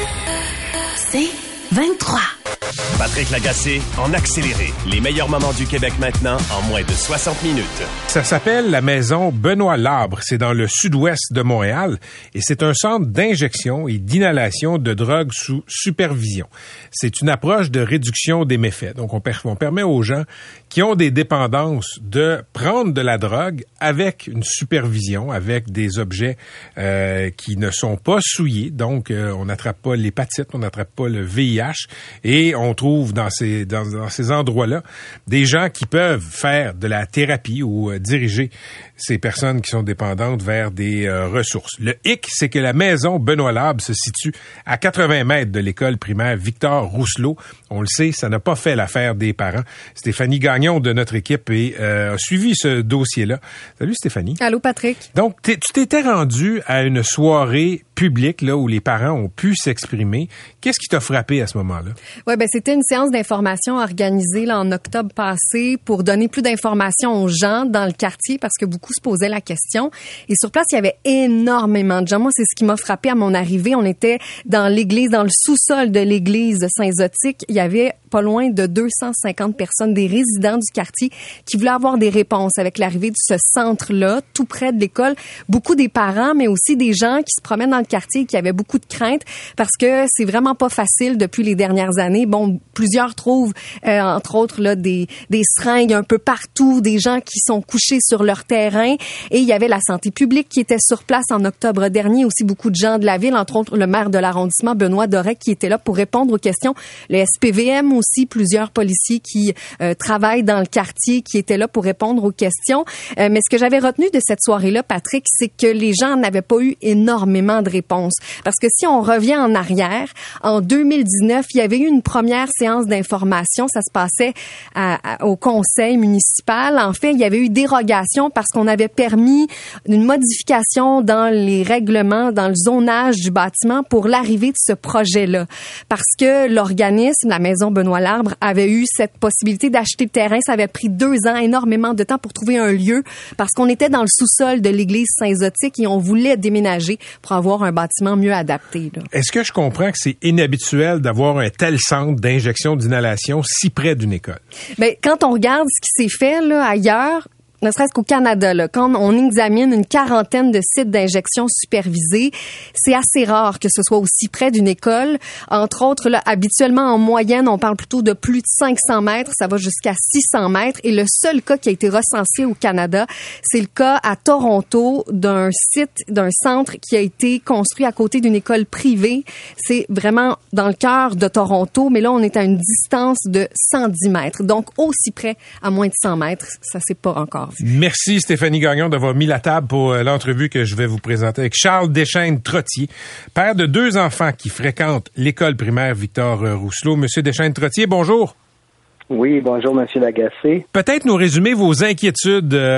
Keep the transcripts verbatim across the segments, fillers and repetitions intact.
C'est vingt-trois. Patrick Lagacé en accéléré. Les meilleurs moments du Québec maintenant en moins de soixante minutes. Ça s'appelle la maison Benoît Labre. C'est dans le sud-ouest de Montréal et c'est un centre d'injection et d'inhalation de drogue sous supervision. C'est une approche de réduction des méfaits. Donc, on, per- on permet aux gens qui ont des dépendances de prendre de la drogue avec une supervision, avec des objets euh, qui ne sont pas souillés. Donc, euh, on n'attrape pas l'hépatite, on n'attrape pas le V I H et on trouve dans ces, dans, dans ces endroits-là des gens qui peuvent faire de la thérapie ou euh, diriger ces personnes qui sont dépendantes vers des euh, ressources. Le hic, c'est que la maison Benoît Labre se situe à quatre-vingts mètres de l'école primaire Victor Rousselot. On le sait, ça n'a pas fait l'affaire des parents. Stéphanie Gagnon de notre équipe et, euh, a suivi ce dossier-là. Salut Stéphanie. Allô Patrick. Donc, tu t'étais rendu à une soirée publique là où les parents ont pu s'exprimer. Qu'est-ce qui t'a frappé à ce moment-là? Ouais, ben c'était une séance d'information organisée là, en octobre passé pour donner plus d'informations aux gens dans le quartier parce que beaucoup se posaient la question. Et sur place, il y avait énormément de gens. Moi, c'est ce qui m'a frappé à mon arrivée. On était dans l'église, dans le sous-sol de l'église de Saint-Zotique. Il y avait pas loin de deux cent cinquante personnes, des résidents du quartier qui voulaient avoir des réponses avec l'arrivée de ce centre-là, tout près de l'école. Beaucoup des parents, mais aussi des gens qui se promènent dans le quartier, qui avaient beaucoup de craintes parce que c'est vraiment pas facile depuis les dernières années. Bon, plusieurs trouvent, euh, entre autres, là, des, des seringues un peu partout, des gens qui sont couchés sur leur terrain. Et il y avait la santé publique qui était sur place en octobre dernier, aussi beaucoup de gens de la ville, entre autres le maire de l'arrondissement, Benoît Dorec, qui était là pour répondre aux questions. Le S P V M aussi, plusieurs policiers qui euh, travaillent dans le quartier, qui étaient là pour répondre aux questions. Euh, mais ce que j'avais retenu de cette soirée-là, Patrick, c'est que les gens n'avaient pas eu énormément de réponses. Parce que si on revient en arrière, en deux mille dix-neuf, il y avait eu une première séance d'information. Ça se passait à, à, au conseil municipal. En fait, il y avait eu dérogation parce qu'on avait permis une modification dans les règlements, dans le zonage du bâtiment pour l'arrivée de ce projet-là. Parce que l'organisme, la maison Benoît Labre, avait eu cette possibilité d'acheter le terrain. Ça avait pris deux ans, énormément de temps pour trouver un lieu parce qu'on était dans le sous-sol de l'église Saint-Zotique et on voulait déménager pour avoir un bâtiment mieux adapté. Là. Est-ce que je comprends que c'est inhabituel d'avoir un tel centre d'injection d'inhalation si près d'une école? Bien, quand on regarde ce qui s'est fait là, ailleurs, ne serait-ce qu'au Canada, là, quand on examine une quarantaine de sites d'injection supervisés, c'est assez rare que ce soit aussi près d'une école. Entre autres, là, habituellement, en moyenne, on parle plutôt de plus de cinq cents mètres. Ça va jusqu'à six cents mètres. Et le seul cas qui a été recensé au Canada, c'est le cas à Toronto d'un site, d'un centre qui a été construit à côté d'une école privée. C'est vraiment dans le cœur de Toronto, mais là, on est à une distance de cent dix mètres. Donc, aussi près, à moins de cent mètres, ça s'est pas encore. Merci Stéphanie Gagnon d'avoir mis la table pour euh, l'entrevue que je vais vous présenter avec Charles Deschênes-Trottier, père de deux enfants qui fréquentent l'école primaire Victor Rousselot. Monsieur Deschênes-Trottier, bonjour. Oui, bonjour Monsieur Lagacé. Peut-être nous résumer vos inquiétudes euh,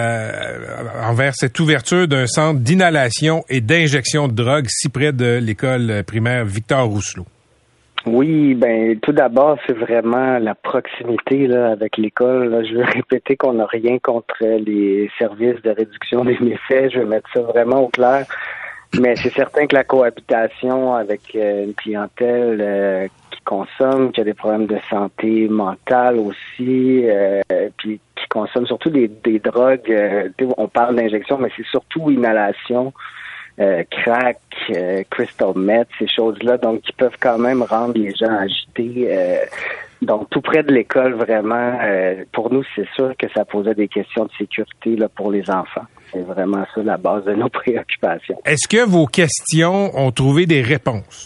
euh, envers cette ouverture d'un centre d'inhalation et d'injection de drogue si près de l'école primaire Victor Rousselot. Oui, ben tout d'abord, c'est vraiment la proximité là avec l'école. Là. Je veux répéter qu'on n'a rien contre les services de réduction des méfaits. Je veux mettre ça vraiment au clair. Mais c'est certain que la cohabitation avec euh, une clientèle euh, qui consomme, qui a des problèmes de santé mentale aussi, euh, puis qui consomme surtout des, des drogues. Euh, on parle d'injection, mais c'est surtout inhalation. Euh, crack, euh, crystal meth, ces choses-là, donc qui peuvent quand même rendre les gens agités. Euh, donc tout près de l'école, vraiment, euh, pour nous, c'est sûr que ça posait des questions de sécurité là pour les enfants. C'est vraiment ça la base de nos préoccupations. Est-ce que vos questions ont trouvé des réponses?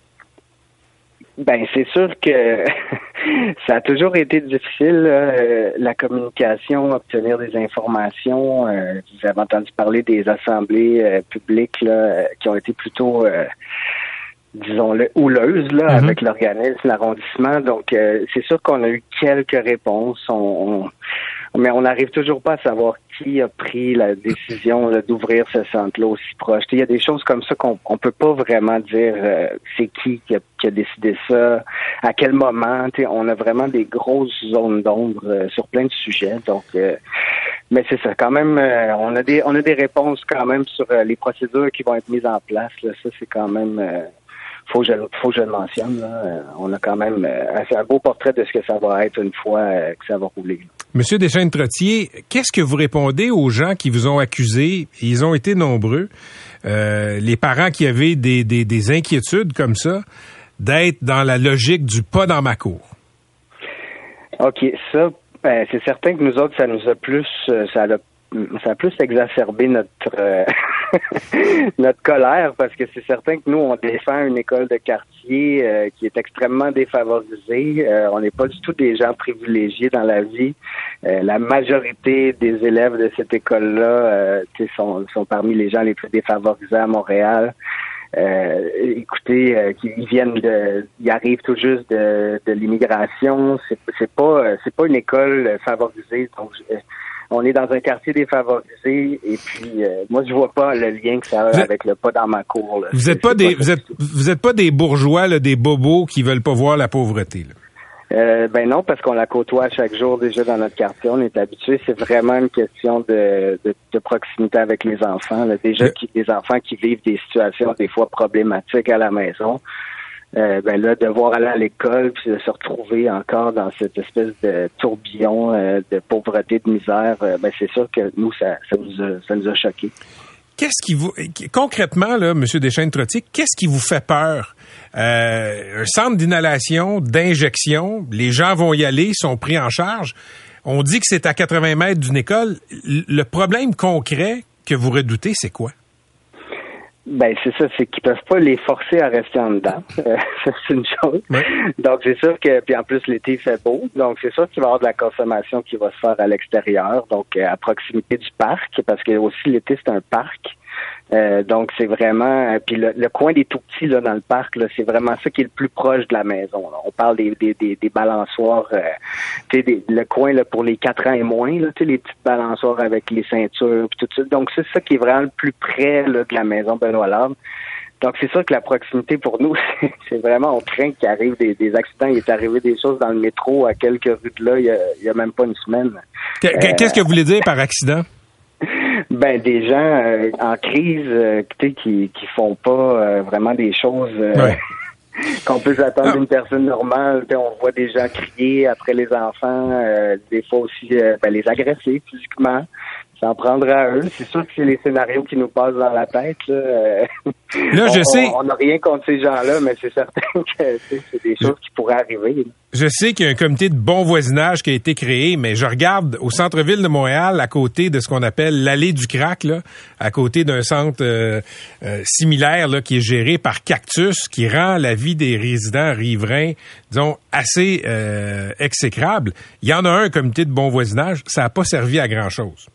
Ben c'est sûr que ça a toujours été difficile, euh, la communication, obtenir des informations. Euh, vous avez entendu parler des assemblées euh, publiques là, euh, qui ont été plutôt, euh, disons-le, houleuses là, mm-hmm. avec l'organisme, l'arrondissement. Donc euh, c'est sûr qu'on a eu quelques réponses. On, on, mais on n'arrive toujours pas à savoir qui a pris la décision là, d'ouvrir ce centre-là aussi proche. Il y a des choses comme ça qu'on on peut pas vraiment dire euh, c'est qui qui a, qui a décidé ça, à quel moment. On a vraiment des grosses zones d'ombre euh, sur plein de sujets. Donc, euh, mais c'est ça. Quand même, euh, on a des on a des réponses quand même sur euh, les procédures qui vont être mises en place. Là. Ça, c'est quand même. Euh, faut que je, faut que je le mentionne. Là. Euh, on a quand même euh, un beau portrait de ce que ça va être une fois euh, que ça va rouler. Là. Monsieur Deschênes-Trottier, qu'est-ce que vous répondez aux gens qui vous ont accusé? Ils ont été nombreux. Euh, les parents qui avaient des, des, des inquiétudes comme ça, d'être dans la logique du pas dans ma cour. OK, ça, ben, c'est certain que nous autres, ça nous a plus, euh, ça a, ça a plus exacerbé notre euh, notre colère, parce que c'est certain que nous, on défend une école de quartier euh, qui est extrêmement défavorisée. Euh, on n'est pas du tout des gens privilégiés dans la vie. Euh, la majorité des élèves de cette école-là euh, sont, sont parmi les gens les plus défavorisés à Montréal. Euh, écoutez, euh, ils viennent de, ils arrivent tout juste de, de l'immigration. C'est, c'est pas, c'est pas une école favorisée. Donc, je, on est dans un quartier défavorisé, et puis euh, moi, je vois pas le lien que ça a avec le pas dans ma cour. Là. Vous êtes pas des, vous êtes, vous êtes pas des bourgeois, là, des bobos qui veulent pas voir la pauvreté. Là. Euh, ben non, parce qu'on la côtoie chaque jour déjà dans notre quartier. On est habitué. C'est vraiment une question de, de, de proximité avec les enfants. Là. Déjà, qui, des enfants qui vivent des situations des fois problématiques à la maison. Euh, ben là, devoir aller à l'école puis de se retrouver encore dans cette espèce de tourbillon euh, de pauvreté, de misère, euh, ben c'est sûr que nous, ça, ça nous a, ça nous a choqués. Qu'est-ce qui vous, concrètement, là, M. Deschênes-Trottier, qu'est-ce qui vous fait peur? Euh, un centre d'inhalation, d'injection, les gens vont y aller, sont pris en charge. On dit que c'est à quatre-vingts mètres d'une école. Le problème concret que vous redoutez, c'est quoi? Ben c'est ça, c'est qu'ils peuvent pas les forcer à rester en dedans. Euh, ça, c'est une chose. Ouais. Donc c'est sûr que, puis en plus l'été il fait beau, donc c'est sûr qu'il va y avoir de la consommation qui va se faire à l'extérieur, donc euh, à proximité du parc, parce que aussi l'été c'est un parc. Euh, donc c'est vraiment, puis le, le coin des tout petits là dans le parc là, c'est vraiment ça qui est le plus proche de la maison. Là. On parle des des des, des balançoires, euh, tu sais, des, le coin là pour les quatre ans et moins là, tu sais, les petites balançoires avec les ceintures puis tout ça. Donc c'est ça qui est vraiment le plus près là, de la maison Benoît Labre. Donc c'est sûr que la proximité pour nous, c'est, c'est vraiment, on craint qu'il arrive des, des accidents. Il est arrivé des choses dans le métro à quelques rues de là, il y a, il y a même pas une semaine. Qu'est-ce euh, que vous voulez dire par accident? Ben des gens euh, en crise, euh, qui qui font pas euh, vraiment des choses euh, ouais. qu'on peut s'attendre ah. d'une personne normale. T'sais, on voit des gens crier après les enfants, euh, des fois aussi euh, ben, les agresser physiquement. S'en prendre à eux. C'est sûr que c'est les scénarios qui nous passent dans la tête. Là, là je on, sais. On n'a rien contre ces gens-là, mais c'est certain que c'est des choses qui pourraient arriver. Là. Je sais qu'il y a un comité de bon voisinage qui a été créé, mais je regarde au centre-ville de Montréal, à côté de ce qu'on appelle l'allée du crack, là, à côté d'un centre euh, euh, similaire là, qui est géré par Cactus, qui rend la vie des résidents riverains, disons, assez euh, exécrable. Il y en a un, un comité de bon voisinage, ça n'a pas servi à grand-chose.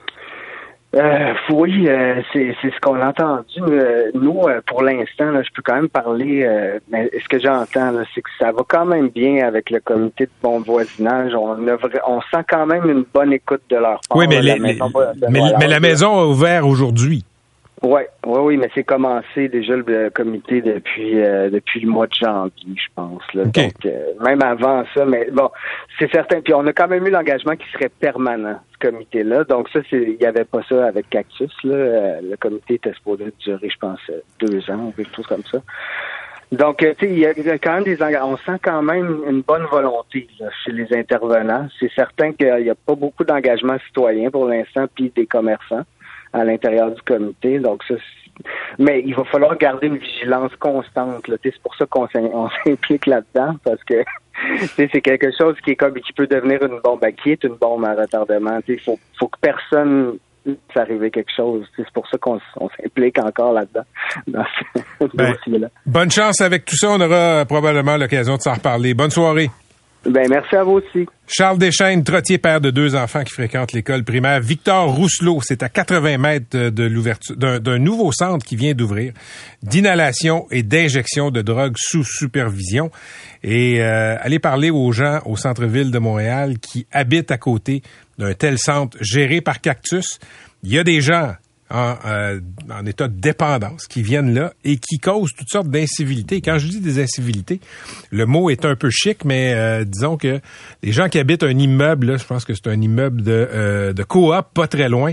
Euh, oui, euh, c'est, c'est ce qu'on a entendu. Euh, nous, euh, pour l'instant, là, je peux quand même parler, euh, mais ce que j'entends, là, c'est que ça va quand même bien avec le comité de bon voisinage. On, a, on sent quand même une bonne écoute de leur part. Oui, mais, les, les, mais, mais la maison a ouvert aujourd'hui. Oui, oui, oui, mais c'est commencé déjà le comité depuis euh, depuis le mois de janvier, je pense. Là. Okay. Donc, euh, même avant ça, mais bon, c'est certain. Puis on a quand même eu l'engagement qui serait permanent, ce comité-là. Donc ça, c'est il n'y avait pas ça avec Cactus. Là. Euh, le comité était supposé durer, je pense, deux ans ou quelque chose comme ça. Donc, tu sais, il y a quand même des engagements. On sent quand même une bonne volonté là, chez les intervenants. C'est certain qu'il n'y a pas beaucoup d'engagement citoyen pour l'instant, puis des commerçants à l'intérieur du comité. Donc ça, c'est... mais il va falloir garder une vigilance constante. Là. C'est pour ça qu'on on s'implique là-dedans, parce que c'est quelque chose qui est comme qui peut devenir une bombe, qui est une bombe à retardement. Il faut, faut que personne puisse arriver quelque chose. C'est pour ça qu'on on s'implique encore là-dedans. Dans ce ben, dossier-là. Bonne chance avec tout ça. On aura probablement l'occasion de s'en reparler. Bonne soirée. Ben merci à vous aussi. Charles Deschênes-Trottier, père de deux enfants qui fréquentent l'école primaire. Victor Rousselot, c'est à quatre-vingts mètres de l'ouverture d'un, d'un nouveau centre qui vient d'ouvrir, d'inhalation et d'injection de drogue sous supervision. Et euh, allez parler aux gens au centre-ville de Montréal qui habitent à côté d'un tel centre géré par Cactus. Il y a des gens En, euh, en état de dépendance, qui viennent là et qui causent toutes sortes d'incivilités. Quand je dis des incivilités, le mot est un peu chic, mais euh, disons que les gens qui habitent un immeuble, là, je pense que c'est un immeuble de, euh, de coop, pas très loin,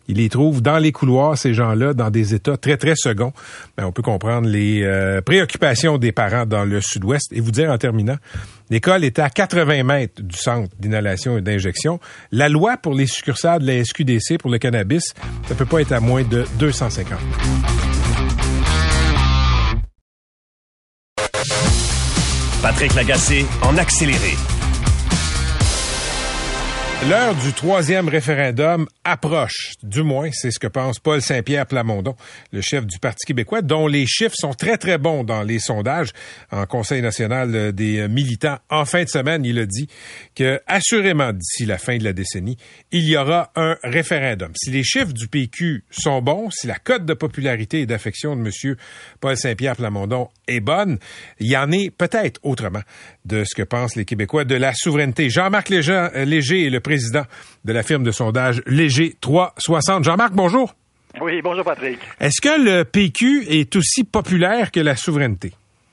il les trouve dans les couloirs, ces gens-là, dans des états très, très seconds. Ben, on peut comprendre les euh, préoccupations des parents dans le sud-ouest. Et vous dire en terminant, l'école est à quatre-vingts mètres du centre d'inhalation et d'injection. La loi pour les succursales de la S Q D C pour le cannabis, ça peut pas être à moins de deux cent cinquante. Patrick Lagacé en accéléré. L'heure du troisième référendum approche. Du moins, c'est ce que pense Paul Saint-Pierre Plamondon, le chef du Parti québécois, dont les chiffres sont très, très bons dans les sondages. En Conseil national des militants, en fin de semaine, il a dit que, assurément, d'ici la fin de la décennie, il y aura un référendum. Si les chiffres du P Q sont bons, si la cote de popularité et d'affection de M. Paul Saint-Pierre Plamondon est bonne, il y en est peut-être autrement de ce que pensent les Québécois de la souveraineté. Jean-Marc Léger, Léger est le président de la firme de sondage Léger trois cent soixante. Jean-Marc, bonjour. Oui, bonjour Patrick. Est-ce que le P Q est aussi populaire que la souveraineté?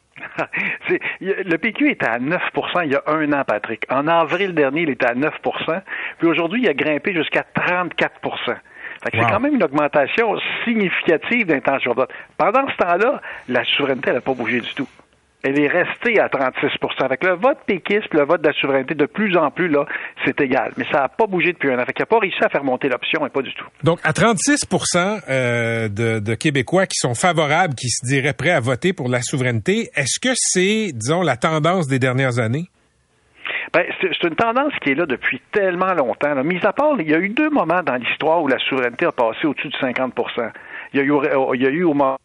C'est, le P Q était à neuf pour cent il y a un an, Patrick. En avril dernier, il était à neuf pour cent. Puis aujourd'hui, il a grimpé jusqu'à trente-quatre pour cent. Fait que wow. C'est quand même une augmentation significative d'intention de vote. Pendant ce temps-là, la souveraineté, elle n'a pas bougé du tout. Elle est restée à trente-six pour cent. Fait que le vote péquiste, le vote de la souveraineté, de plus en plus, là, c'est égal. Mais ça n'a pas bougé depuis un an. Fait qu'il n'a pas réussi à faire monter l'option, et pas du tout. Donc, à trente-six pour cent euh, de, de Québécois qui sont favorables, qui se diraient prêts à voter pour la souveraineté, est-ce que c'est, disons, la tendance des dernières années? Ben, c'est, c'est une tendance qui est là depuis tellement longtemps. Là. Mis à part, il y a eu deux moments dans l'histoire où la souveraineté a passé au-dessus de cinquante pour cent. Il y a eu, il y a eu au moment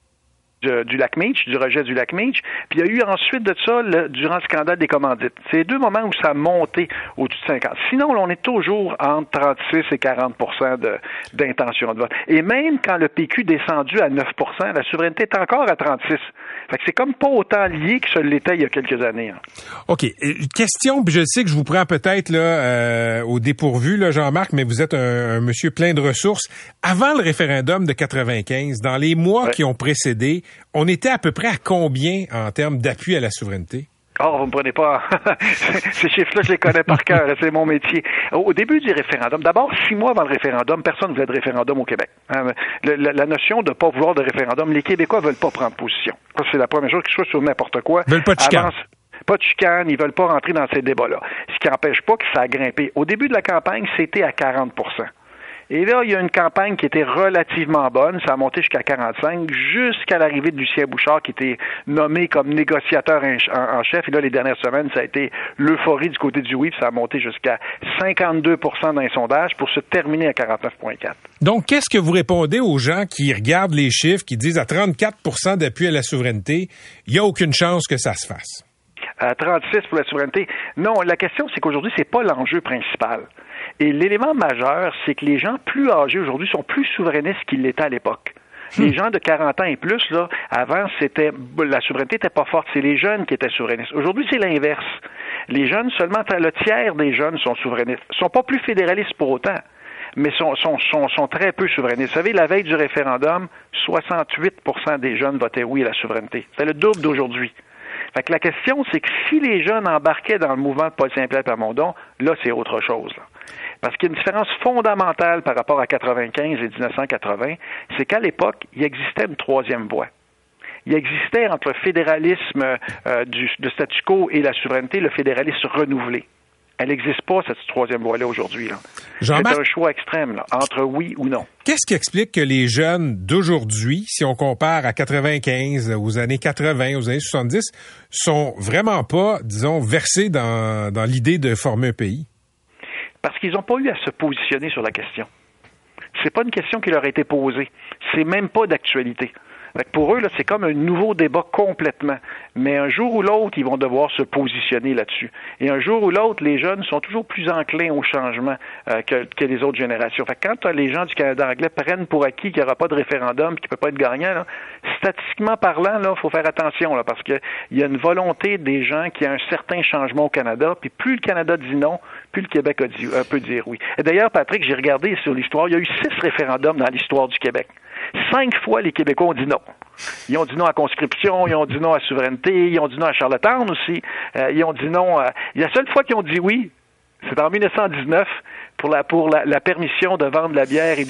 du lac Meech, du rejet du lac Meech, puis il y a eu ensuite de ça, le, durant le scandale des commandites. C'est les deux moments où ça a monté au-dessus de cinquante. Sinon, là, on est toujours entre trente-six et quarante pour cent de, d'intention de vote. Et même quand le P Q est descendu à neuf pour cent, la souveraineté est encore à trente-six. Fait que c'est comme pas autant lié que ça l'était il y a quelques années. Hein. OK. Une question, puis je sais que je vous prends peut-être là euh, au dépourvu, là, Jean-Marc, mais vous êtes un, un monsieur plein de ressources. Avant le référendum de quatre-vingt-quinze, dans les mois ouais. qui ont précédé, on était à peu près à combien en termes d'appui à la souveraineté? Oh, vous me prenez pas. Ces chiffres-là, je les connais par cœur. C'est mon métier. Au début du référendum, d'abord, six mois avant le référendum, personne ne voulait de référendum au Québec. Le, la, la notion de ne pas vouloir de référendum, les Québécois veulent pas prendre position. Ça, c'est la première chose, qu'ils soient sur n'importe quoi. Ils veulent pas de chicane. Avance, pas de chicane, ils veulent pas rentrer dans ces débats-là. Ce qui n'empêche pas que ça a grimpé. Au début de la campagne, c'était à quarante pour cent. Et là, il y a une campagne qui était relativement bonne. Ça a monté jusqu'à quarante-cinq, jusqu'à l'arrivée de Lucien Bouchard, qui était nommé comme négociateur en chef. Et là, les dernières semaines, ça a été l'euphorie du côté du oui. Ça a monté jusqu'à cinquante-deux pour cent dans les sondages pour se terminer à quarante-neuf virgule quatre. Donc, qu'est-ce que vous répondez aux gens qui regardent les chiffres, qui disent à trente-quatre pour cent d'appui à la souveraineté, il n'y a aucune chance que ça se fasse? À trente-six pour la souveraineté. Non, la question, c'est qu'aujourd'hui, c'est pas l'enjeu principal. Et l'élément majeur, c'est que les gens plus âgés aujourd'hui sont plus souverainistes qu'ils l'étaient à l'époque. Les gens de quarante ans et plus, là, avant, c'était la souveraineté n'était pas forte. C'est les jeunes qui étaient souverainistes. Aujourd'hui, c'est l'inverse. Les jeunes, seulement le tiers des jeunes sont souverainistes. Ils sont pas plus fédéralistes pour autant, mais sont, sont, sont, sont très peu souverainistes. Vous savez, la veille du référendum, soixante-huit pour cent des jeunes votaient oui à la souveraineté. C'est le double d'aujourd'hui. Fait que la question, c'est que si les jeunes embarquaient dans le mouvement de Paul Saint-Pierre Plamondon, là, c'est autre chose. Là. Parce qu'il y a une différence fondamentale par rapport à quatre-vingt-quinze et dix-neuf cent quatre-vingts, c'est qu'à l'époque, il existait une troisième voie. Il existait entre le fédéralisme euh, du, de statu quo et la souveraineté, le fédéralisme renouvelé. Elle n'existe pas, cette troisième voie-là, aujourd'hui. Là. C'est un choix extrême, là, entre oui ou non. Qu'est-ce qui explique que les jeunes d'aujourd'hui, si on compare à quatre-vingt-quinze, aux années quatre-vingts, aux années soixante-dix, sont vraiment pas, disons, versés dans, dans l'idée de former un pays? Parce qu'ils n'ont pas eu à se positionner sur la question. C'est pas une question qui leur a été posée. C'est même pas d'actualité. Pour eux, là, c'est comme un nouveau débat complètement. Mais un jour ou l'autre, ils vont devoir se positionner là-dessus. Et un jour ou l'autre, les jeunes sont toujours plus enclins au changement euh, que, que les autres générations. Fait que quand les gens du Canada anglais prennent pour acquis qu'il n'y aura pas de référendum, qu'il ne peut pas être gagnant, là, statistiquement parlant, il faut faire attention, là, parce qu'il y a une volonté des gens qu'il y a un certain changement au Canada, puis plus le Canada dit non, plus le Québec a dit, euh, peut dire oui. Et d'ailleurs, Patrick, j'ai regardé sur l'histoire, il y a eu six référendums dans l'histoire du Québec. Cinq fois, les Québécois ont dit non. Ils ont dit non à conscription, ils ont dit non à souveraineté, ils ont dit non à Charlottetown aussi. Euh, ils ont dit non à... La seule fois qu'ils ont dit oui, c'est en dix-neuf cent dix-neuf pour la pour la, la permission de vendre de la bière et du vin.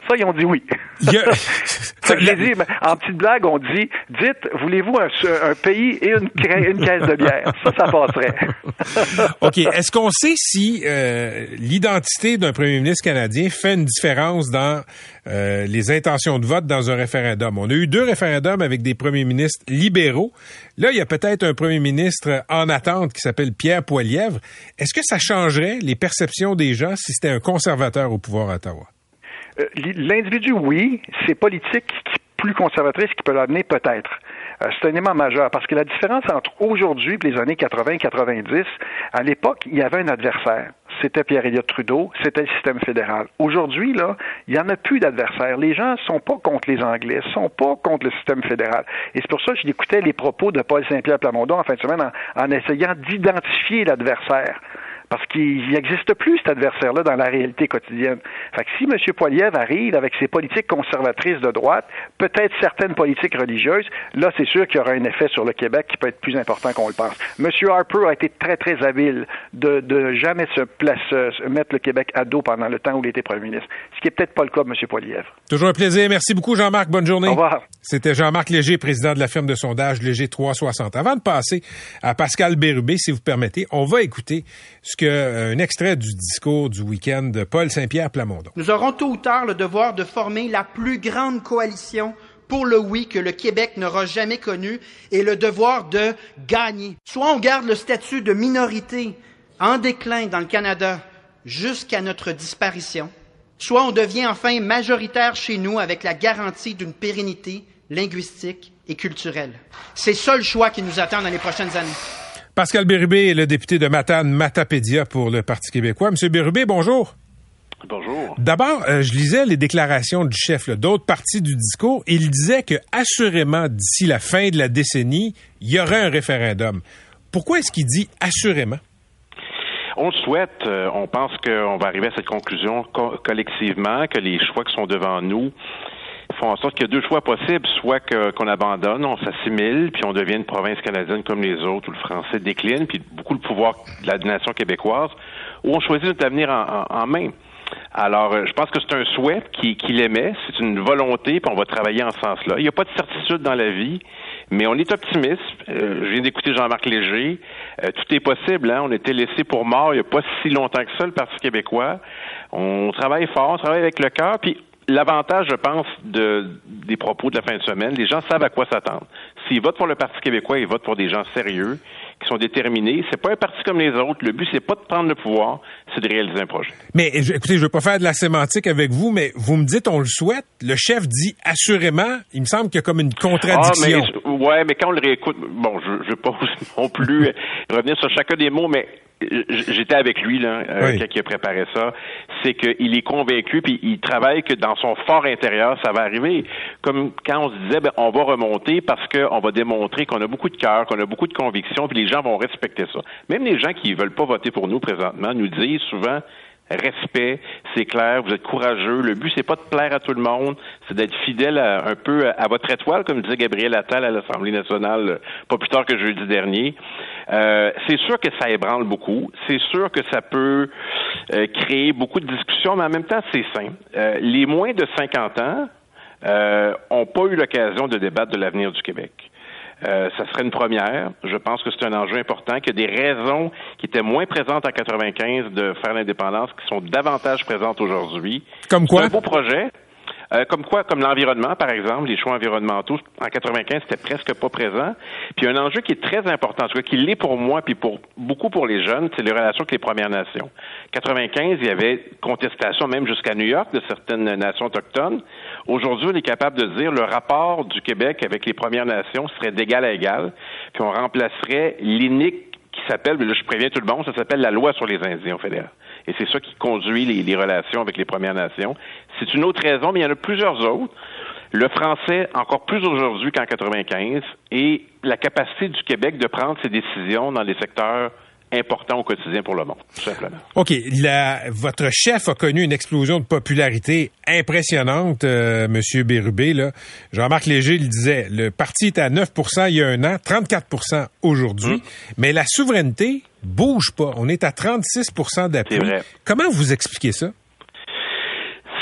Ça, ils ont dit oui. Il y a... Ça, j'ai dit, en petite blague, on dit, dites, voulez-vous un, un pays et une, une caisse de bière? Ça, ça passerait. OK. Est-ce qu'on sait si euh, l'identité d'un premier ministre canadien fait une différence dans euh, les intentions de vote dans un référendum? On a eu deux référendums avec des premiers ministres libéraux. Là, il y a peut-être un premier ministre en attente qui s'appelle Pierre Poilievre. Est-ce que ça changerait les perceptions des gens si c'était un conservateur au pouvoir à Ottawa? Euh, l'individu, oui. C'est politique qui plus conservatrice qui peut l'amener peut-être. Euh, c'est un élément majeur parce que la différence entre aujourd'hui et les années quatre-vingts quatre-vingt-dix, à l'époque, il y avait un adversaire. C'était Pierre Elliott Trudeau, c'était le système fédéral. Aujourd'hui, là, il n'y en a plus d'adversaire. Les gens sont pas contre les Anglais, sont pas contre le système fédéral. Et c'est pour ça que j'écoutais les propos de Paul Saint-Pierre Plamondon en fin de semaine en, en essayant d'identifier l'adversaire. Parce qu'il n'existe plus cet adversaire-là dans la réalité quotidienne. Fait que si M. Poilievre arrive avec ses politiques conservatrices de droite, peut-être certaines politiques religieuses, là, c'est sûr qu'il y aura un effet sur le Québec qui peut être plus important qu'on le pense. M. Harper a été très, très habile de, de jamais se place, se mettre le Québec à dos pendant le temps où il était premier ministre. Ce qui n'est peut-être pas le cas de M. Poilievre. Toujours un plaisir. Merci beaucoup, Jean-Marc. Bonne journée. Au revoir. C'était Jean-Marc Léger, président de la firme de sondage Léger trois cent soixante. Avant de passer à Pascal Bérubé, si vous permettez, on va écouter ce que, euh, un extrait du discours du week-end de Paul Saint-Pierre Plamondon. Nous aurons tôt ou tard le devoir de former la plus grande coalition pour le oui que le Québec n'aura jamais connu et le devoir de gagner. Soit on garde le statut de minorité en déclin dans le Canada jusqu'à notre disparition, soit on devient enfin majoritaire chez nous avec la garantie d'une pérennité linguistique et culturelle. C'est ça le choix qui nous attend dans les prochaines années. Pascal Bérubé est le député de Matane-Matapédia pour le Parti québécois. Monsieur Bérubé, bonjour. Bonjour. D'abord, euh, je lisais les déclarations du chef, là, d'autres parties du discours. Il disait que, assurément, d'ici la fin de la décennie, il y aurait un référendum. Pourquoi est-ce qu'il dit « assurément » ? On le souhaite. Euh, on pense qu'on va arriver à cette conclusion co- collectivement, que les choix qui sont devant nous font en sorte qu'il y a deux choix possibles, soit que, qu'on abandonne, on s'assimile, puis on devient une province canadienne comme les autres, où le français décline, puis beaucoup le pouvoir de la nation québécoise, ou on choisit notre avenir en, en, en main. Alors, je pense que c'est un souhait qu'il, qu'il émet, c'est une volonté, puis on va travailler en ce sens-là. Il n'y a pas de certitude dans la vie, mais on est optimiste. Euh, je viens d'écouter Jean-Marc Léger. Euh, tout est possible, hein. On était laissé pour mort il n'y a pas si longtemps que ça, le Parti québécois. On travaille fort, on travaille avec le cœur, puis l'avantage, je pense, de, des propos de la fin de semaine, les gens savent à quoi s'attendre. S'ils votent pour le Parti québécois, ils votent pour des gens sérieux, qui sont déterminés. C'est pas un parti comme les autres. Le but, c'est pas de prendre le pouvoir, c'est de réaliser un projet. Mais écoutez, je veux pas faire de la sémantique avec vous, mais vous me dites on le souhaite. Le chef dit assurément. Il me semble qu'il y a comme une contradiction. Ah, mais, ouais, mais quand on le réécoute, bon, je, je veux pas non plus revenir sur chacun des mots, mais j'étais avec lui là euh, oui. quand il a préparé ça, c'est qu'il est convaincu puis il travaille que dans son fort intérieur ça va arriver. Comme quand on se disait ben on va remonter parce qu'on va démontrer qu'on a beaucoup de cœur, qu'on a beaucoup de conviction, puis les gens vont respecter ça. Même les gens qui veulent pas voter pour nous présentement nous disent souvent respect, c'est clair, vous êtes courageux. Le but, c'est pas de plaire à tout le monde, c'est d'être fidèle à, un peu à votre étoile, comme disait Gabriel Attal à l'Assemblée nationale, pas plus tard que jeudi dernier. Euh, c'est sûr que ça ébranle beaucoup. C'est sûr que ça peut euh, créer beaucoup de discussions, mais en même temps, c'est sain. Euh, les moins de cinquante ans euh, ont pas eu l'occasion de débattre de l'avenir du Québec. Euh, ça serait une première. Je pense que c'est un enjeu important, qu'il y a des raisons qui étaient moins présentes en quatre-vingt-quinze de faire l'indépendance, qui sont davantage présentes aujourd'hui. Comme quoi? C'est un beau projet. Euh, comme quoi? Comme l'environnement, par exemple, les choix environnementaux, en quatre-vingt-quinze, c'était presque pas présent. Puis un enjeu qui est très important, en tout cas, qui l'est pour moi, puis pour beaucoup pour les jeunes, c'est les relations avec les Premières Nations. quatre-vingt-quinze, il y avait contestation, même jusqu'à New York, de certaines nations autochtones. Aujourd'hui, on est capable de dire le rapport du Québec avec les Premières Nations serait d'égal à égal, puis on remplacerait l'inique qui s'appelle, mais là je préviens tout le monde, ça s'appelle la loi sur les Indiens au fédéral. Et c'est ça qui conduit les, les relations avec les Premières Nations. C'est une autre raison, mais il y en a plusieurs autres. Le français, encore plus aujourd'hui qu'en quatre-vingt-quinze, et la capacité du Québec de prendre ses décisions dans des secteurs important au quotidien pour le monde, tout simplement. OK. La, votre chef a connu une explosion de popularité impressionnante, euh, Monsieur Bérubé. Là. Jean-Marc Léger le disait, le parti est à neuf pour cent il y a un an, trente-quatre pour cent aujourd'hui, mmh. mais la souveraineté bouge pas. On est à trente-six pour cent d'appui. C'est vrai. Comment vous expliquez ça?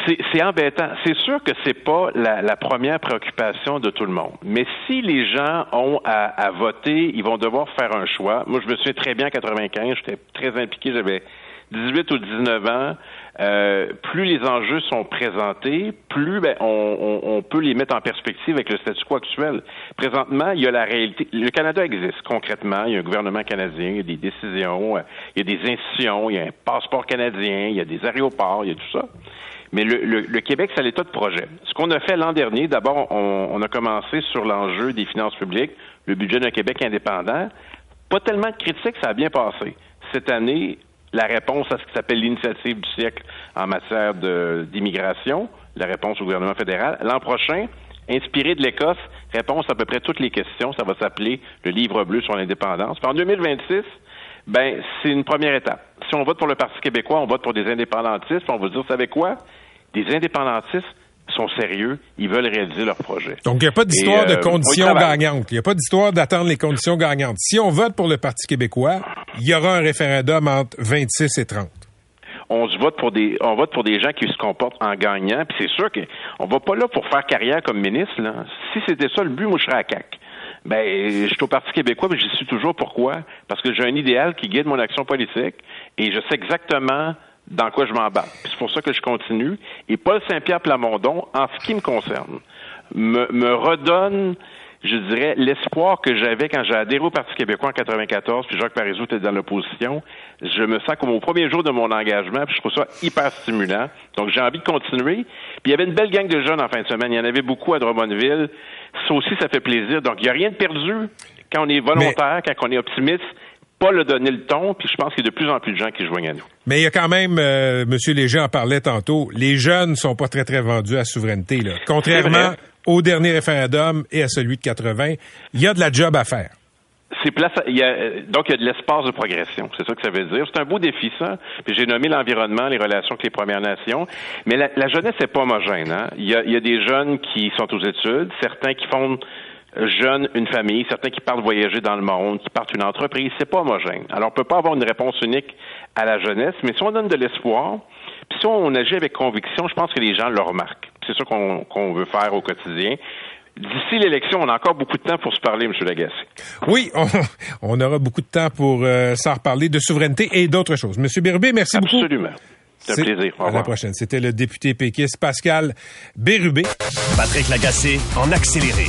C'est, c'est embêtant. C'est sûr que c'est pas la, la première préoccupation de tout le monde. Mais si les gens ont à, à voter, ils vont devoir faire un choix. Moi, je me souviens très bien en quatre-vingt-quinze, j'étais très impliqué, j'avais dix-huit ou dix-neuf ans. Euh, plus les enjeux sont présentés, plus ben, on, on, on peut les mettre en perspective avec le statu quo actuel. Présentement, il y a la réalité. Le Canada existe concrètement. Il y a un gouvernement canadien, il y a des décisions, il y a des institutions, il y a un passeport canadien, il y a des aéroports, il y a tout ça. Mais le, le, le Québec, c'est à l'état de projet. Ce qu'on a fait l'an dernier, d'abord, on, on a commencé sur l'enjeu des finances publiques, le budget d'un Québec indépendant. Pas tellement de critiques, ça a bien passé. Cette année, la réponse à ce qui s'appelle l'initiative du siècle en matière de, d'immigration, la réponse au gouvernement fédéral. L'an prochain, inspiré de l'Écosse, réponse à peu près toutes les questions. Ça va s'appeler le livre bleu sur l'indépendance. Puis en deux mille vingt-six, ben, c'est une première étape. Si on vote pour le Parti québécois, on vote pour des indépendantistes, puis on va dire, vous savez quoi? Des indépendantistes sont sérieux, ils veulent réaliser leur projet. Donc, il n'y a pas d'histoire Et, de euh, conditions gagnantes. Il n'y a pas d'histoire d'attendre les conditions gagnantes. Si on vote pour le Parti québécois, il y aura un référendum entre vingt-six et trente. On se vote pour des, on vote pour des gens qui se comportent en gagnant, puis c'est sûr qu'on va pas là pour faire carrière comme ministre, là. Si c'était ça le but, moi, je serais à C A Q. Ben, je suis au Parti québécois, mais j'y suis toujours. Pourquoi? Parce que j'ai un idéal qui guide mon action politique et je sais exactement dans quoi je m'embarque. Puis c'est pour ça que je continue. Et Paul Saint-Pierre Plamondon, en ce qui me concerne, me, me redonne, je dirais, l'espoir que j'avais quand j'ai adhéré au Parti québécois en quatre-vingt-quatorze, puis Jacques Parizeau était dans l'opposition. Je me sens comme au premier jour de mon engagement, puis je trouve ça hyper stimulant. Donc, j'ai envie de continuer. Puis il y avait une belle gang de jeunes en fin de semaine. Il y en avait beaucoup à Drummondville. Ça aussi, ça fait plaisir. Donc, il n'y a rien de perdu quand on est volontaire, Mais... quand on est optimiste. Pas le donner le ton, puis je pense qu'il y a de plus en plus de gens qui se joignent à nous. Mais il y a quand même, euh, M. Léger en parlait tantôt, les jeunes sont pas très, très vendus à la souveraineté, là. Contrairement au dernier référendum et à celui de quatre-vingts, il y a de la job à faire. C'est place à, il y a, donc, il y a de l'espace de progression. C'est ça que ça veut dire. C'est un beau défi, ça. Puis j'ai nommé l'environnement, les relations avec les Premières Nations. Mais la, la jeunesse n'est pas homogène, hein. Il y a, il y a des jeunes qui sont aux études, certains qui font jeunes, une famille, certains qui partent voyager dans le monde, qui partent une entreprise, c'est pas homogène. Alors, on peut pas avoir une réponse unique à la jeunesse, mais si on donne de l'espoir, puis si on agit avec conviction, je pense que les gens le remarquent. C'est ça qu'on, qu'on veut faire au quotidien. D'ici l'élection, on a encore beaucoup de temps pour se parler, M. Lagacé. Oui, on, on aura beaucoup de temps pour euh, s'en reparler de souveraineté et d'autres choses. M. Bérubé, merci Absolument. beaucoup. Absolument. C'est un plaisir. Au revoir. À la prochaine. C'était le député péquiste Pascal Bérubé. Patrick Lagacé en accéléré.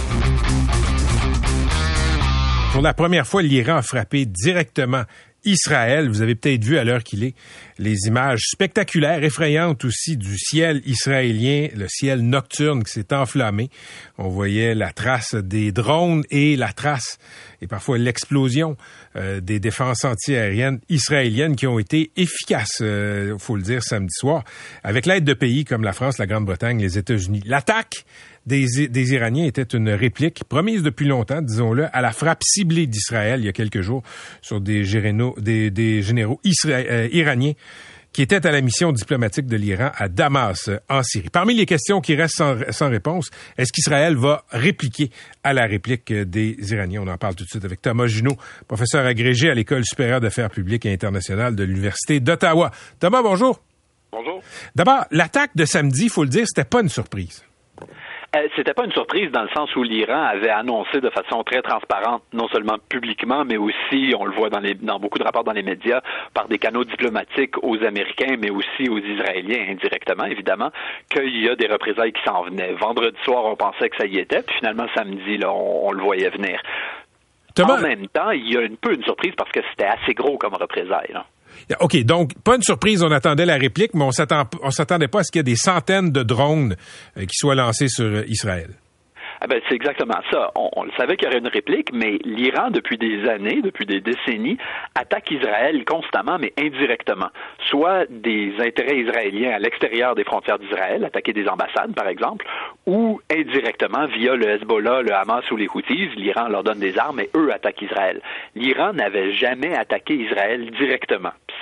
Pour la première fois, l'Iran a frappé directement Israël. Vous avez peut-être vu à l'heure qu'il est les images spectaculaires, effrayantes aussi du ciel israélien, le ciel nocturne qui s'est enflammé. On voyait la trace des drones et la trace et parfois l'explosion euh, des défenses antiaériennes israéliennes qui ont été efficaces, euh, faut le dire, samedi soir, avec l'aide de pays comme la France, la Grande-Bretagne, les États-Unis. L'attaque Des, des Iraniens était une réplique promise depuis longtemps, disons-le, à la frappe ciblée d'Israël il y a quelques jours sur des généraux, des, des généraux isra- euh, iraniens qui étaient à la mission diplomatique de l'Iran à Damas, en Syrie. Parmi les questions qui restent sans, sans réponse, est-ce qu'Israël va répliquer à la réplique des Iraniens? On en parle tout de suite avec Thomas Junot, professeur agrégé à l'École supérieure d'affaires publiques et internationales de l'Université d'Ottawa. Thomas, bonjour. Bonjour. D'abord, l'attaque de samedi, il faut le dire, c'était pas une surprise. Euh, c'était pas une surprise dans le sens où l'Iran avait annoncé de façon très transparente, non seulement publiquement, mais aussi, on le voit dans, les, dans beaucoup de rapports dans les médias, par des canaux diplomatiques aux Américains, mais aussi aux Israéliens indirectement, évidemment, qu'il y a des représailles qui s'en venaient. Vendredi soir, on pensait que ça y était, puis finalement, samedi, là, on, on le voyait venir. Thomas... En même temps, il y a un peu une surprise parce que c'était assez gros comme représailles, là. OK, donc, pas une surprise, on attendait la réplique, mais on s'attend, on s'attendait pas à ce qu'il y ait des centaines de drones euh, qui soient lancés sur euh, Israël. Ah ben, c'est exactement ça. On, on le savait qu'il y aurait une réplique, mais l'Iran, depuis des années, depuis des décennies, attaque Israël constamment, mais indirectement. Soit des intérêts israéliens à l'extérieur des frontières d'Israël, attaquer des ambassades, par exemple, ou indirectement via le Hezbollah, le Hamas ou les Houthis. L'Iran leur donne des armes et eux attaquent Israël. L'Iran n'avait jamais attaqué Israël directement.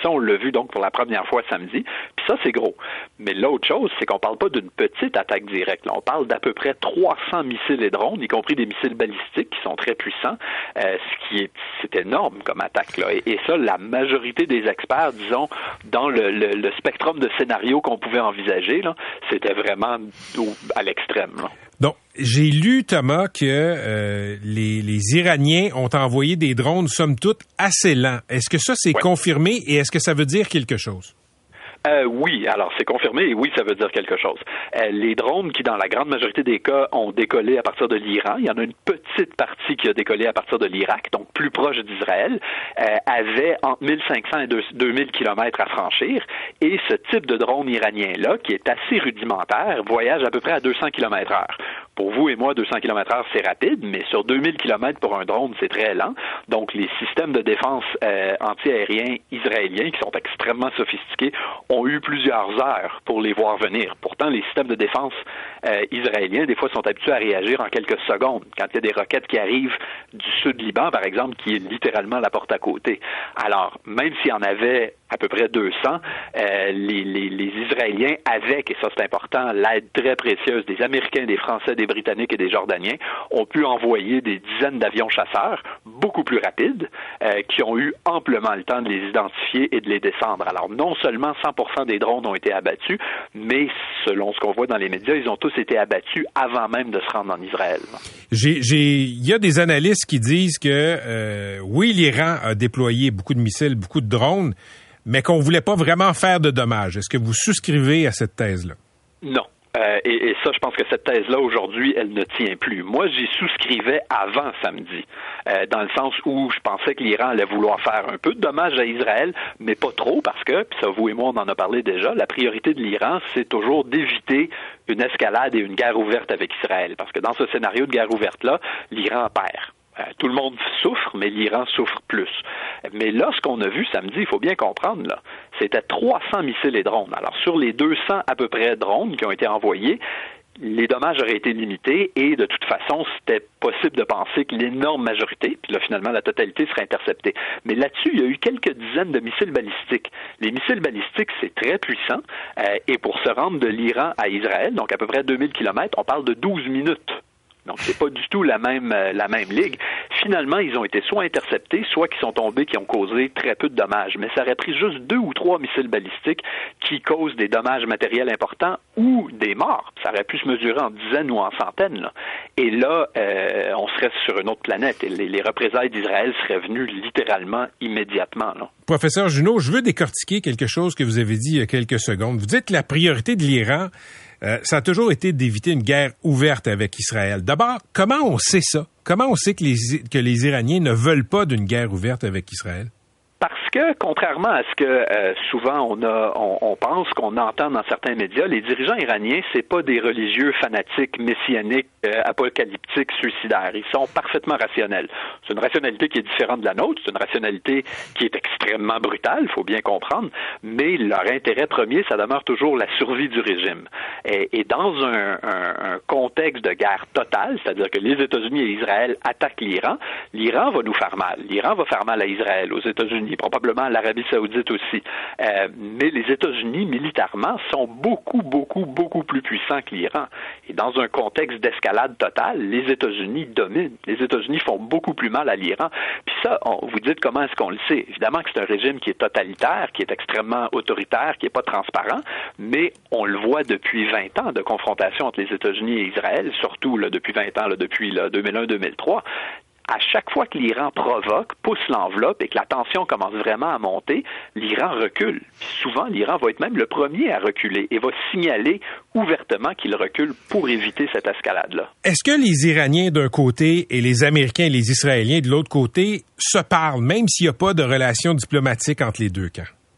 Ça, on l'a vu donc pour la première fois samedi. Puis ça, c'est gros. Mais l'autre chose, c'est qu'on parle pas d'une petite attaque directe. Là, on parle d'à peu près trois cents missiles et drones, y compris des missiles balistiques qui sont très puissants, euh, ce qui est c'est énorme comme attaque. Là. Et, et ça, la majorité des experts, disons, dans le, le, le spectrum de scénarios qu'on pouvait envisager, là, c'était vraiment à l'extrême. Là. Donc, j'ai lu, Thomas, que euh, les, les Iraniens ont envoyé des drones, somme toute, assez lents. Est-ce que ça, c'est ouais. confirmé et est-ce que ça veut dire quelque chose? Euh, oui, alors c'est confirmé et oui, ça veut dire quelque chose. Euh, les drones qui, dans la grande majorité des cas, ont décollé à partir de l'Iran, il y en a une petite partie qui a décollé à partir de l'Irak, donc plus proche d'Israël, euh, avaient entre mille cinq cents et deux mille kilomètres à franchir et ce type de drone iranien-là, qui est assez rudimentaire, voyage à peu près à deux cents kilomètres heure. Pour vous et moi, deux cents kilomètres heure, c'est rapide, mais sur deux mille kilomètres pour un drone, c'est très lent. Donc, les systèmes de défense euh, anti-aériens israéliens, qui sont extrêmement sophistiqués, ont eu plusieurs heures pour les voir venir. Pourtant, les systèmes de défense euh, israéliens, des fois, sont habitués à réagir en quelques secondes. Quand il y a des roquettes qui arrivent du sud Liban, par exemple, qui est littéralement la porte à côté. Alors, même s'il y en avait à peu près deux cents, euh, les, les, les Israéliens, avec, et ça c'est important, l'aide très précieuse des Américains, des Français, des Britanniques et des Jordaniens, ont pu envoyer des dizaines d'avions chasseurs, beaucoup plus rapides, euh, qui ont eu amplement le temps de les identifier et de les descendre. Alors, non seulement cent pour cent des drones ont été abattus, mais selon ce qu'on voit dans les médias, ils ont tous été abattus avant même de se rendre en Israël. J'ai, j'ai, il y a des analystes qui disent que, euh, oui, l'Iran a déployé beaucoup de missiles, beaucoup de drones, mais qu'on voulait pas vraiment faire de dommages. Est-ce que vous souscrivez à cette thèse-là? Non. Euh, et, et ça, je pense que cette thèse-là, aujourd'hui, elle ne tient plus. Moi, j'y souscrivais avant samedi, euh, dans le sens où je pensais que l'Iran allait vouloir faire un peu de dommages à Israël, mais pas trop, parce que, puis ça, vous et moi, on en a parlé déjà, la priorité de l'Iran, c'est toujours d'éviter une escalade et une guerre ouverte avec Israël. Parce que dans ce scénario de guerre ouverte-là, l'Iran perd. Euh, tout le monde souffre, mais l'Iran souffre plus. Mais là, ce qu'on a vu samedi, il faut bien comprendre, là, c'était trois cents missiles et drones. Alors, sur les deux cents à peu près drones qui ont été envoyés, les dommages auraient été limités et de toute façon, c'était possible de penser que l'énorme majorité, puis là, finalement, la totalité serait interceptée. Mais là-dessus, il y a eu quelques dizaines de missiles balistiques. Les missiles balistiques, c'est très puissant euh, et pour se rendre de l'Iran à Israël, donc à peu près deux mille kilomètres, on parle de douze minutes. Donc, c'est pas du tout la même euh, la même ligue. Finalement, ils ont été soit interceptés, soit qui sont tombés, qui ont causé très peu de dommages. Mais ça aurait pris juste deux ou trois missiles balistiques qui causent des dommages matériels importants ou des morts. Ça aurait pu se mesurer en dizaines ou en centaines. Là. Et là, euh, on serait sur une autre planète. Et les, les représailles d'Israël seraient venues littéralement immédiatement. Là. Professeur Junot, je veux décortiquer quelque chose que vous avez dit il y a quelques secondes. Vous dites que la priorité de l'Iran, Euh, ça a toujours été d'éviter une guerre ouverte avec Israël. D'abord, comment on sait ça? Comment on sait que les, que les Iraniens ne veulent pas d'une guerre ouverte avec Israël? Parce que, contrairement à ce que euh, souvent on a, on, on pense, qu'on entend dans certains médias, les dirigeants iraniens, c'est pas des religieux fanatiques, messianiques, euh, apocalyptiques, suicidaires. Ils sont parfaitement rationnels. C'est une rationalité qui est différente de la nôtre. C'est une rationalité qui est extrêmement brutale, il faut bien comprendre. Mais leur intérêt premier, ça demeure toujours la survie du régime. Et, et dans un, un, un contexte de guerre totale, c'est-à-dire que les États-Unis et Israël attaquent l'Iran, l'Iran va nous faire mal. L'Iran va faire mal à Israël, aux États-Unis, probablement à l'Arabie saoudite aussi. Euh, mais les États-Unis, militairement, sont beaucoup, beaucoup, beaucoup plus puissants que l'Iran. Et dans un contexte d'escalade totale, les États-Unis dominent. Les États-Unis font beaucoup plus mal à l'Iran. Puis ça, on, vous dites comment est-ce qu'on le sait? Évidemment que c'est un régime qui est totalitaire, qui est extrêmement autoritaire, qui n'est pas transparent, mais on le voit depuis vingt ans de confrontation entre les États-Unis et Israël, surtout là, depuis vingt ans, là, depuis là, deux mille un deux mille trois. À chaque fois que l'Iran provoque, pousse l'enveloppe et que la tension commence vraiment à monter, l'Iran recule. Puis souvent, l'Iran va être même le premier à reculer et va signaler ouvertement qu'il recule pour éviter cette escalade-là. Est-ce que les Iraniens d'un côté et les Américains et les Israéliens de l'autre côté se parlent, même s'il n'y a pas de relation diplomatique entre les deux camps?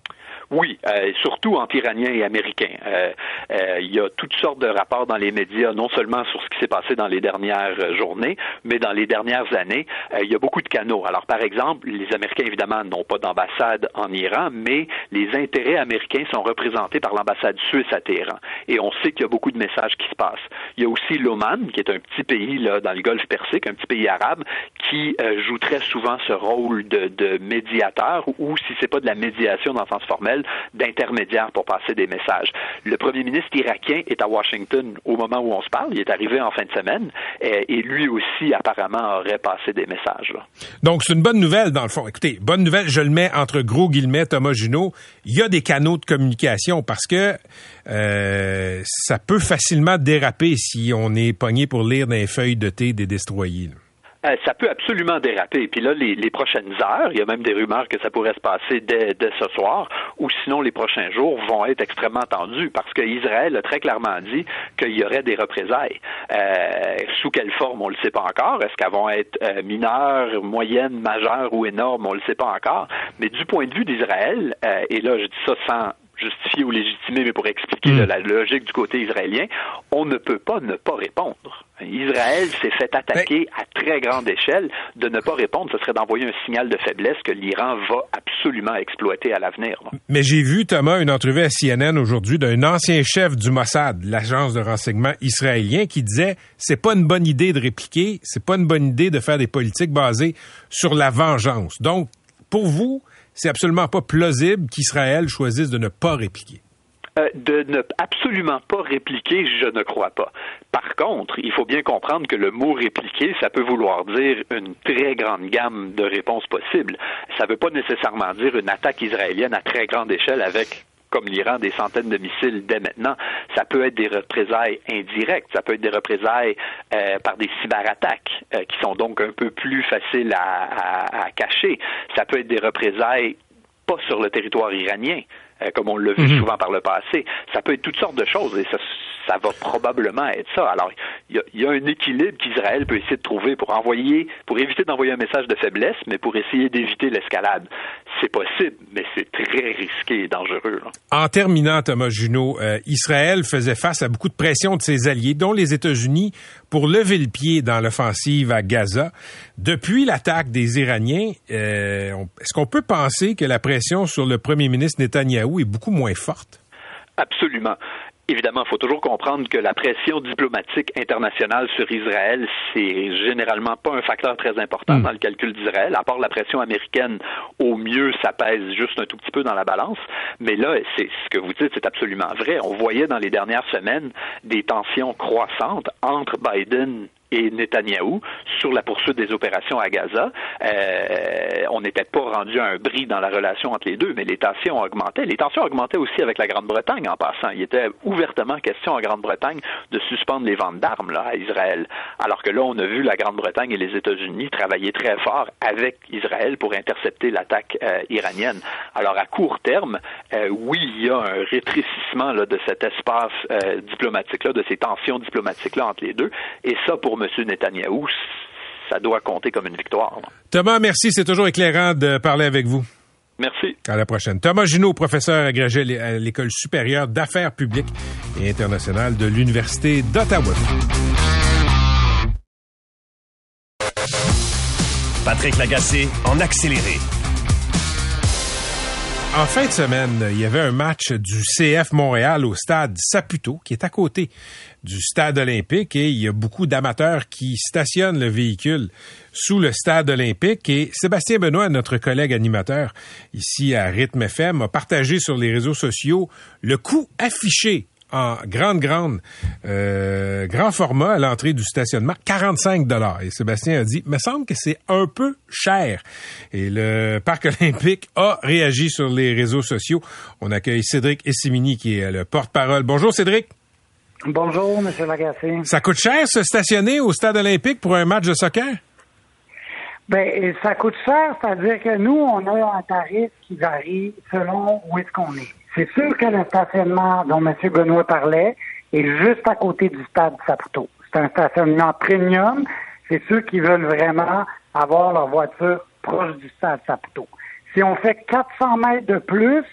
Oui, euh, surtout entre Iraniens et Américains. Euh, euh, il y a toutes sortes de rapports dans les médias, non seulement sur ce qui s'est passé dans les dernières journées, mais dans les dernières années. Euh, il y a beaucoup de canaux. Alors, par exemple, les Américains, évidemment, n'ont pas d'ambassade en Iran, mais les intérêts américains sont représentés par l'ambassade suisse à Téhéran. Et on sait qu'il y a beaucoup de messages qui se passent. Il y a aussi l'Oman, qui est un petit pays là, dans le Golfe Persique, un petit pays arabe, qui euh, joue très souvent ce rôle de, de médiateur, ou si c'est pas de la médiation dans le sens formel, d'intermédiaire pour passer des messages. Le premier ministre irakien est à Washington au moment où on se parle. Il est arrivé en fin de semaine et, et lui aussi, apparemment, aurait passé des messages. Là. Donc, c'est une bonne nouvelle, dans le fond. Écoutez, bonne nouvelle, je le mets entre gros guillemets, Thomas Junot. Il y a des canaux de communication parce que euh, ça peut facilement déraper si on est pogné pour lire dans les feuilles de thé des destroyers. Là. Euh, ça peut absolument déraper. Puis là, les, les prochaines heures, il y a même des rumeurs que ça pourrait se passer dès, dès ce soir, ou sinon les prochains jours vont être extrêmement tendus, parce qu'Israël a très clairement dit qu'il y aurait des représailles. Euh, sous quelle forme, on ne le sait pas encore. Est-ce qu'elles vont être euh, mineures, moyennes, majeures ou énormes, on ne le sait pas encore. Mais du point de vue d'Israël, euh, et là, je dis ça sans justifier ou légitimer, mais pour expliquer mmh. la logique du côté israélien, on ne peut pas ne pas répondre. Israël s'est fait attaquer à très grande échelle. De ne pas répondre, ce serait d'envoyer un signal de faiblesse que l'Iran va absolument exploiter à l'avenir. Là. Mais j'ai vu, Thomas, une entrevue à C N N aujourd'hui d'un ancien chef du Mossad, l'agence de renseignement israélien, qui disait « c'est pas une bonne idée de répliquer, c'est pas une bonne idée de faire des politiques basées sur la vengeance ». Donc, pour vous, c'est absolument pas plausible qu'Israël choisisse de ne pas répliquer. Euh, de ne absolument pas répliquer, je ne crois pas. Par contre, il faut bien comprendre que le mot répliquer, ça peut vouloir dire une très grande gamme de réponses possibles. Ça ne veut pas nécessairement dire une attaque israélienne à très grande échelle avec, comme l'Iran, des centaines de missiles dès maintenant. Ça peut être des représailles indirectes, ça peut être des représailles euh, par des cyberattaques, euh, qui sont donc un peu plus faciles à, à, à cacher. Ça peut être des représailles pas sur le territoire iranien, euh, comme on l'a vu mmh. souvent par le passé. Ça peut être toutes sortes de choses et ça, ça va probablement être ça. Alors, il y, y a un équilibre qu'Israël peut essayer de trouver pour envoyer, pour éviter d'envoyer un message de faiblesse, mais pour essayer d'éviter l'escalade. C'est possible, mais c'est très risqué et dangereux. Là. En terminant, Thomas Junot, euh, Israël faisait face à beaucoup de pression de ses alliés, dont les États-Unis, pour lever le pied dans l'offensive à Gaza. Depuis l'attaque des Iraniens, euh, on, est-ce qu'on peut penser que la pression sur le premier ministre Netanyahou est beaucoup moins forte? Absolument. Évidemment, il faut toujours comprendre que la pression diplomatique internationale sur Israël, c'est généralement pas un facteur très important mmh. dans le calcul d'Israël. À part la pression américaine, au mieux, ça pèse juste un tout petit peu dans la balance. Mais là, c'est ce que vous dites, c'est absolument vrai. On voyait dans les dernières semaines des tensions croissantes entre Biden et Netanyahou sur la poursuite des opérations à Gaza. Euh, on n'était pas rendu à un bris dans la relation entre les deux, mais les tensions augmentaient. Les tensions augmentaient aussi avec la Grande-Bretagne en passant. Il était ouvertement question en Grande-Bretagne de suspendre les ventes d'armes là, à Israël. Alors que là, on a vu la Grande-Bretagne et les États-Unis travailler très fort avec Israël pour intercepter l'attaque euh, iranienne. Alors à court terme, euh, oui, il y a un rétrécissement là, de cet espace euh, diplomatique-là, de ces tensions diplomatiques-là entre les deux. Et ça, pour M. Netanyahou, ça doit compter comme une victoire. Thomas, merci. C'est toujours éclairant de parler avec vous. Merci. À la prochaine. Thomas Junot, professeur agrégé à l'École supérieure d'affaires publiques et internationales de l'Université d'Ottawa. Patrick Lagacé en accéléré. En fin de semaine, il y avait un match du C F Montréal au stade Saputo, qui est à côté du stade olympique, et il y a beaucoup d'amateurs qui stationnent le véhicule sous le stade olympique. Et Sébastien Benoît, notre collègue animateur ici à Rythme F M, a partagé sur les réseaux sociaux le coût affiché en grande, grande, euh, grand format à l'entrée du stationnement, quarante-cinq dollars. Et Sébastien a dit, me semble que c'est un peu cher. Et le Parc olympique a réagi sur les réseaux sociaux. On accueille Cédric Essimini, qui est le porte-parole. Bonjour, Cédric. Bonjour, M. Lagacé. Ça coûte cher, se stationner au stade olympique pour un match de soccer? Ben, ça coûte cher, c'est-à-dire que nous, on a un tarif qui varie selon où est-ce qu'on est. C'est sûr que le stationnement dont M. Benoît parlait est juste à côté du stade Saputo. C'est un stationnement premium. C'est ceux qui veulent vraiment avoir leur voiture proche du stade Saputo. Si on fait quatre cents mètres de plus,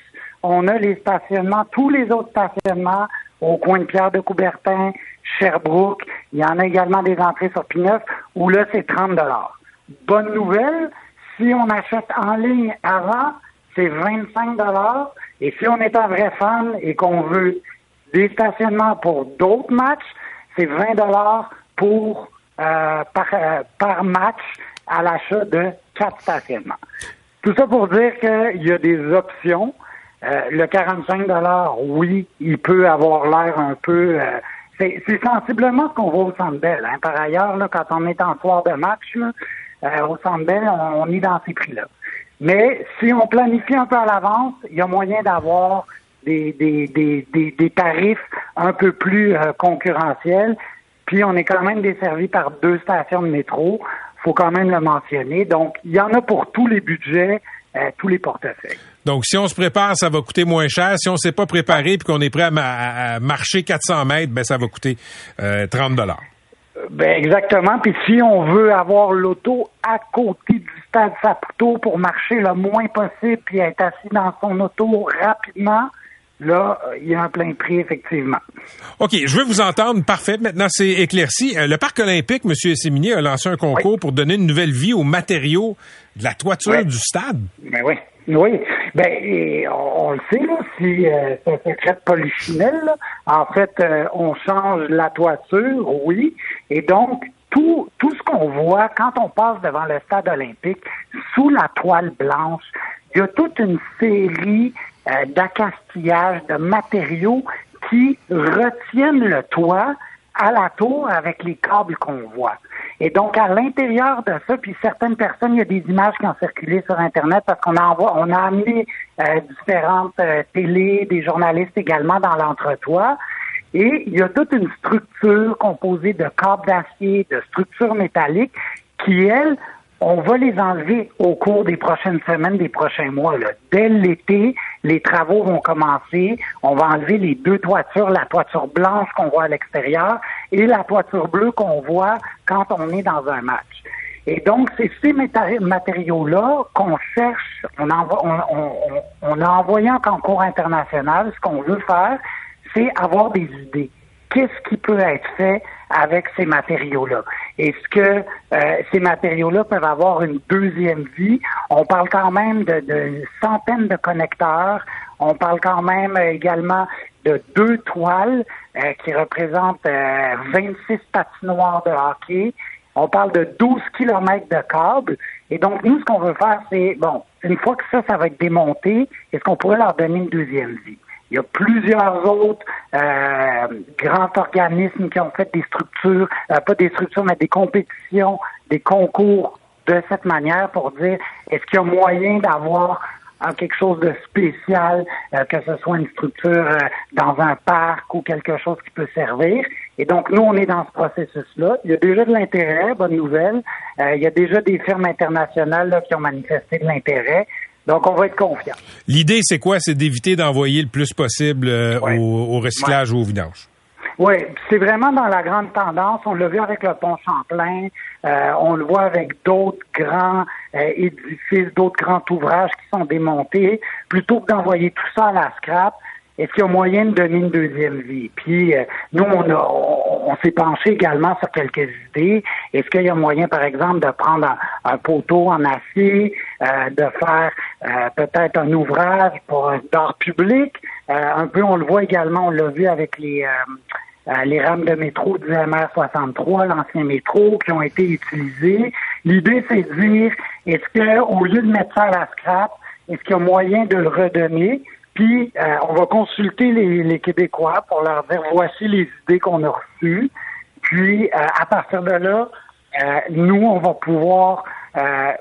on a les stationnements, tous les autres stationnements au coin de Pierre de Coubertin, Sherbrooke. Il y en a également des entrées sur P-neuf où là, c'est trente dollars. Bonne nouvelle, si on achète en ligne avant, c'est vingt-cinq dollars. Et si on est un vrai fan et qu'on veut des stationnements pour d'autres matchs, c'est vingt dollars pour euh, par, euh, par match à l'achat de quatre stationnements. Tout ça pour dire qu'il y a des options. Euh, le quarante-cinq dollars, oui, il peut avoir l'air un peu... Euh, c'est, c'est sensiblement ce qu'on voit au Centre Bell. Hein. Par ailleurs, là, quand on est en soir de match, là, euh, au Centre Bell, on, on est dans ces prix-là. Mais si on planifie un peu à l'avance, il y a moyen d'avoir des, des, des, des, des tarifs un peu plus euh, concurrentiels. Puis on est quand même desservi par deux stations de métro. Faut quand même le mentionner. Donc, il y en a pour tous les budgets, euh, tous les portefeuilles. Donc, si on se prépare, ça va coûter moins cher. Si on ne s'est pas préparé puis qu'on est prêt à, ma- à marcher quatre cents mètres, ben ça va coûter euh, trente dollars. Ben exactement. Puis si on veut avoir l'auto à côté du stade Saputo pour marcher le moins possible puis être assis dans son auto rapidement, là, il y a un plein prix, effectivement. OK, je veux vous entendre. Parfait. Maintenant, c'est éclairci. Le Parc olympique, M. Esséminier, a lancé un concours oui. pour donner une nouvelle vie aux matériaux de la toiture oui. du stade. Ben oui. Oui. Ben, et on, on le sait, là, si euh, c'est un secret de polichinelle, là, en fait, euh, on change la toiture, oui. Et donc, tout, tout ce qu'on voit quand on passe devant le stade olympique, sous la toile blanche, il y a toute une série euh, d'accastillages, de matériaux qui retiennent le toit à la tour avec les câbles qu'on voit. Et donc, à l'intérieur de ça, puis certaines personnes, il y a des images qui ont circulé sur Internet parce qu'on a, envo- on a amené euh, différentes euh, télés, des journalistes également dans l'entretoit. Et il y a toute une structure composée de câbles d'acier, de structures métalliques qui, elles, on va les enlever au cours des prochaines semaines, des prochains mois. Là. Dès l'été, les travaux vont commencer. On va enlever les deux toitures, la toiture blanche qu'on voit à l'extérieur et la toiture bleue qu'on voit quand on est dans un match. Et donc, c'est ces matéri- matériaux-là qu'on cherche. On, envo- on, on, on a envoyé un concours international. Ce qu'on veut faire, c'est avoir des idées. Qu'est-ce qui peut être fait avec ces matériaux-là? Est-ce que euh, ces matériaux-là peuvent avoir une deuxième vie? On parle quand même de, de centaines de connecteurs. On parle quand même euh, également de deux toiles euh, qui représentent euh, vingt-six patinoires de hockey. On parle de douze kilomètres de câbles. Et donc, nous, ce qu'on veut faire, c'est, bon, une fois que ça, ça va être démonté, est-ce qu'on pourrait leur donner une deuxième vie? Il y a plusieurs autres euh, grands organismes qui ont fait des structures, euh, pas des structures, mais des compétitions, des concours de cette manière pour dire est-ce qu'il y a moyen d'avoir euh, quelque chose de spécial, euh, que ce soit une structure euh, dans un parc ou quelque chose qui peut servir. Et donc, nous, on est dans ce processus-là. Il y a déjà de l'intérêt, bonne nouvelle. Euh, il y a déjà des firmes internationales là, qui ont manifesté de l'intérêt. Donc, on va être confiant. L'idée, c'est quoi? C'est d'éviter d'envoyer le plus possible euh, ouais. au, au recyclage ouais. ou au vidange. Oui, c'est vraiment dans la grande tendance. On l'a vu avec le pont Champlain. Euh, on le voit avec d'autres grands euh, édifices, d'autres grands ouvrages qui sont démontés. Plutôt que d'envoyer tout ça à la scrap, est-ce qu'il y a moyen de donner une deuxième vie? Puis, euh, nous, on, a, on, on s'est penché également sur quelques idées. Est-ce qu'il y a moyen, par exemple, de prendre un, un poteau en acier, euh, de faire euh, peut-être un ouvrage pour d'art public? Euh, un peu, on le voit également, on l'a vu avec les... Euh, Euh, les rames de métro du M R soixante-trois, l'ancien métro, qui ont été utilisées. L'idée, c'est de dire, est-ce que au lieu de mettre ça à la scrap, est-ce qu'il y a moyen de le redonner? Puis, euh, on va consulter les, les Québécois pour leur dire, voici les idées qu'on a reçues. Puis, euh, à partir de là, euh, nous, on va pouvoir... Euh,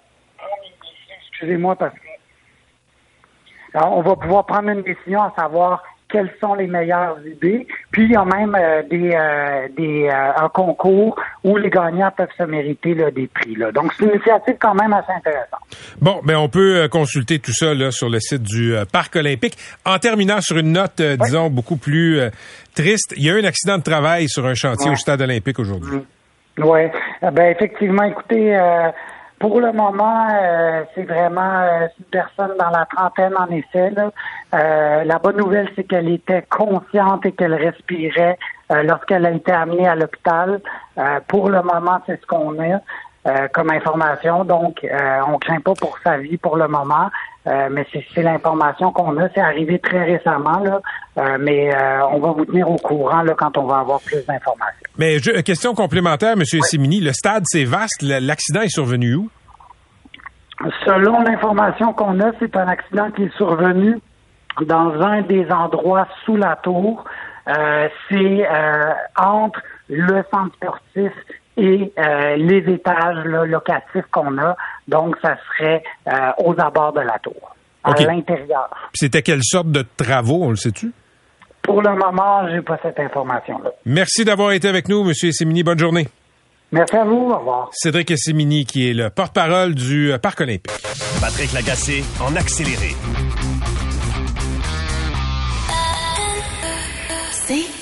excusez-moi, parce que... Alors, on va pouvoir prendre une décision à savoir... quelles sont les meilleures idées. Puis, il y a même euh, des, euh, des euh, un concours où les gagnants peuvent se mériter là, des prix. Là. Donc, c'est une initiative quand même assez intéressante. Bon, ben on peut euh, consulter tout ça là, sur le site du euh, Parc olympique. En terminant sur une note, euh, oui. disons, beaucoup plus euh, triste, il y a eu un accident de travail sur un chantier ouais. au Stade olympique aujourd'hui. Mmh. Oui. Ben effectivement, écoutez... Euh, Pour le moment, euh, c'est vraiment euh, une personne dans la trentaine, en effet. Là. Euh, la bonne nouvelle, c'est qu'elle était consciente et qu'elle respirait euh, lorsqu'elle a été amenée à l'hôpital. Euh, pour le moment, c'est ce qu'on a euh, comme information. Donc, euh, on craint pas pour sa vie pour le moment. Euh, mais c'est, c'est l'information qu'on a. C'est arrivé très récemment, là. Euh, mais euh, on va vous tenir au courant là, quand on va avoir plus d'informations. Mais je, question complémentaire, M. Essémini, le stade, c'est vaste. L'accident est survenu où? Selon l'information qu'on a, c'est un accident qui est survenu dans un des endroits sous la tour. Euh, c'est euh, entre le centre sportif et euh, les étages là, locatifs qu'on a. Donc, ça serait euh, aux abords de la tour, okay. À l'intérieur. Puis c'était quelle sorte de travaux, on le sait-tu? Pour le moment, j'ai pas cette information-là. Merci d'avoir été avec nous, M. Essémini. Bonne journée. Merci à vous. Au revoir. Cédric Essémini, qui est le porte-parole du Parc olympique. Patrick Lagacé, en accéléré. C'est